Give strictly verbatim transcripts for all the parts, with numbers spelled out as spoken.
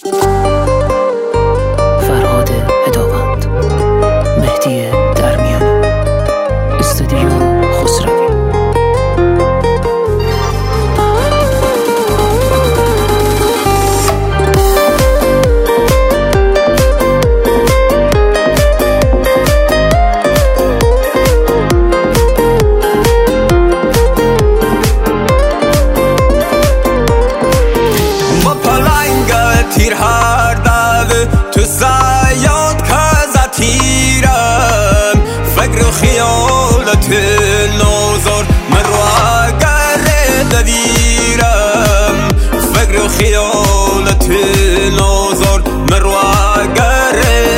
فرهاد هداوند، مهدی درمیانی، استودیو خسروی. تیر هر دل تو زیاد که تیرم فکر و خیالت نوزار من رو اگر دویرم فکر و خیالت نوزار من رو اگر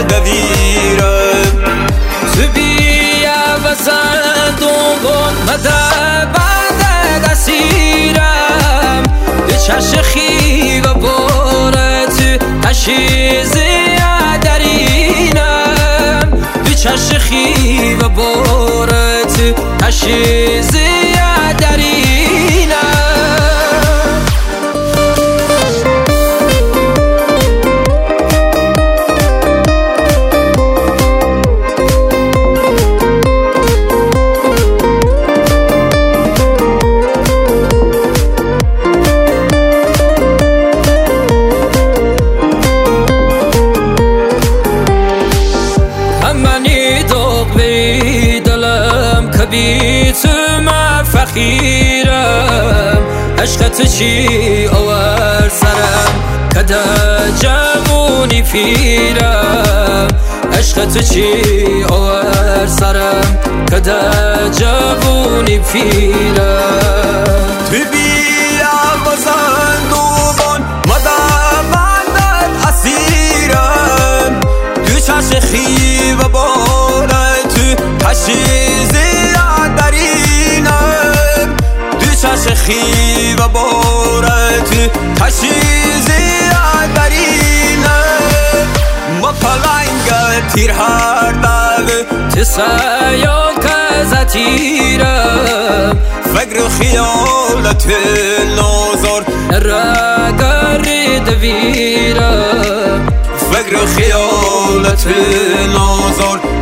دویرم تو بیا بسند و مده بعد دستیرم به چشم خیو بارت تشیزی درینم به چشم خیو بارت تشیزی درینم بیت ما فخیرم عشقت چی آور سرم کده جوونی فیرم عشقت چی آور سرم کده جوونی فیرم تو بیا بزندوبان مده بندت اسیرم تو چشم خیو بارت تشیزی خیو بارت تشیزی درینه ما پلنگ تیر هر دل تسایال که تیرم فکر و خیالت نوزار رگر دویرم فکر و خیالت نوزار